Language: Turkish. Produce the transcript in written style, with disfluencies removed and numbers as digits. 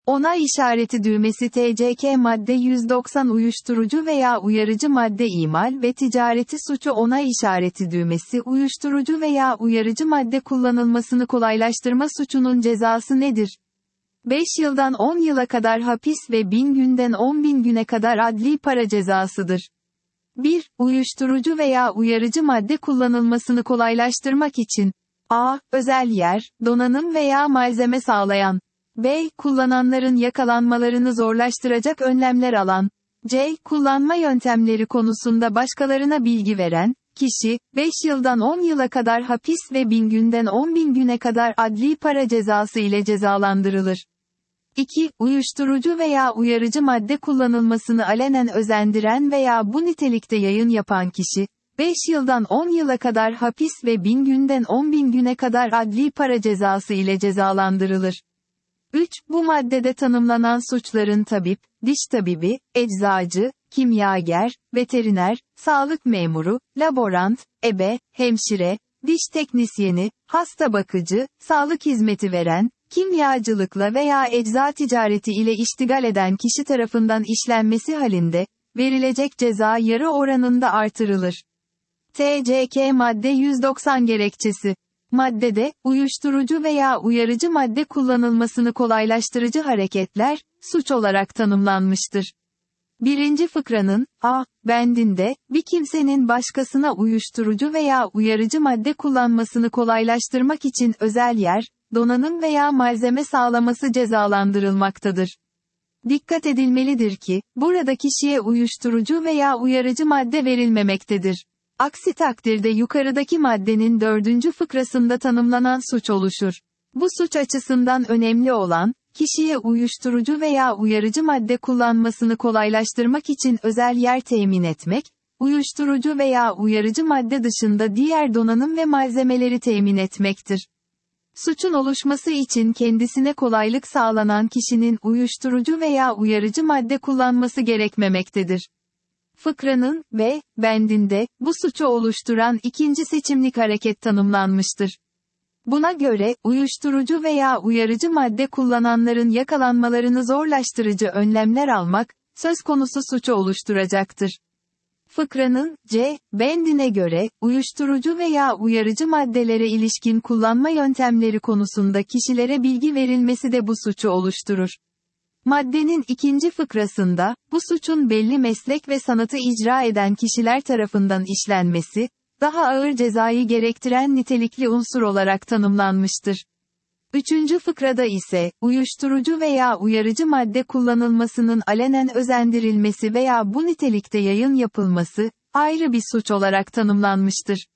Onay işareti düğmesi TCK madde 190 uyuşturucu veya uyarıcı madde imal ve ticareti suçu onay işareti düğmesi uyuşturucu veya uyarıcı madde kullanılmasını kolaylaştırma suçunun cezası nedir? 5 yıldan 10 yıla kadar hapis ve 1000 günden 10.000 güne kadar adli para cezasıdır. 1. Uyuşturucu veya uyarıcı madde kullanılmasını kolaylaştırmak için a. Özel yer, donanım veya malzeme sağlayan. B. Kullananların yakalanmalarını zorlaştıracak önlemler alan. C. Kullanma yöntemleri konusunda başkalarına bilgi veren kişi, 5 yıldan 10 yıla kadar hapis ve 1000 günden 10.000 güne kadar adli para cezası ile cezalandırılır. 2. Uyuşturucu veya uyarıcı madde kullanılmasını alenen özendiren veya bu nitelikte yayın yapan kişi, 5 yıldan 10 yıla kadar hapis ve 1000 günden 10.000 güne kadar adli para cezası ile cezalandırılır. 3. Bu maddede tanımlanan suçların tabip, diş tabibi, eczacı, kimyager, veteriner, sağlık memuru, laborant, ebe, hemşire, diş teknisyeni, hasta bakıcı, sağlık hizmeti veren, kimyacılıkla veya ecza ticareti ile iştigal eden kişi tarafından işlenmesi halinde, verilecek ceza yarı oranında artırılır. TCK madde 190 gerekçesi. Maddede, uyuşturucu veya uyarıcı madde kullanılmasını kolaylaştırıcı hareketler, suç olarak tanımlanmıştır. 1. Fıkranın, a. Bendinde, bir kimsenin başkasına uyuşturucu veya uyarıcı madde kullanmasını kolaylaştırmak için özel yer, donanım veya malzeme sağlaması cezalandırılmaktadır. Dikkat edilmelidir ki, burada kişiye uyuşturucu veya uyarıcı madde verilmemektedir. Aksi takdirde yukarıdaki maddenin 4. fıkrasında tanımlanan suç oluşur. Bu suç açısından önemli olan, kişiye uyuşturucu veya uyarıcı madde kullanmasını kolaylaştırmak için özel yer temin etmek, uyuşturucu veya uyarıcı madde dışında diğer donanım ve malzemeleri temin etmektir. Suçun oluşması için kendisine kolaylık sağlanan kişinin uyuşturucu veya uyarıcı madde kullanması gerekmemektedir. Fıkranın B bendinde, bu suçu oluşturan ikinci seçimlik hareket tanımlanmıştır. Buna göre, uyuşturucu veya uyarıcı madde kullananların yakalanmalarını zorlaştırıcı önlemler almak, söz konusu suçu oluşturacaktır. Fıkranın C bendine göre, uyuşturucu veya uyarıcı maddelere ilişkin kullanma yöntemleri konusunda kişilere bilgi verilmesi de bu suçu oluşturur. Maddenin 2. fıkrasında, bu suçun belli meslek ve sanatı icra eden kişiler tarafından işlenmesi, daha ağır cezayı gerektiren nitelikli unsur olarak tanımlanmıştır. 3. fıkrada ise, uyuşturucu veya uyarıcı madde kullanılmasının alenen özendirilmesi veya bu nitelikte yayın yapılması, ayrı bir suç olarak tanımlanmıştır.